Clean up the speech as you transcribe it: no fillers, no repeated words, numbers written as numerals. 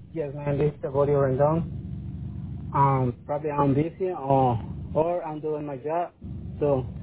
Yes, man, this is Gregorio Rendon. Probably I'm busy or I'm doing my job. So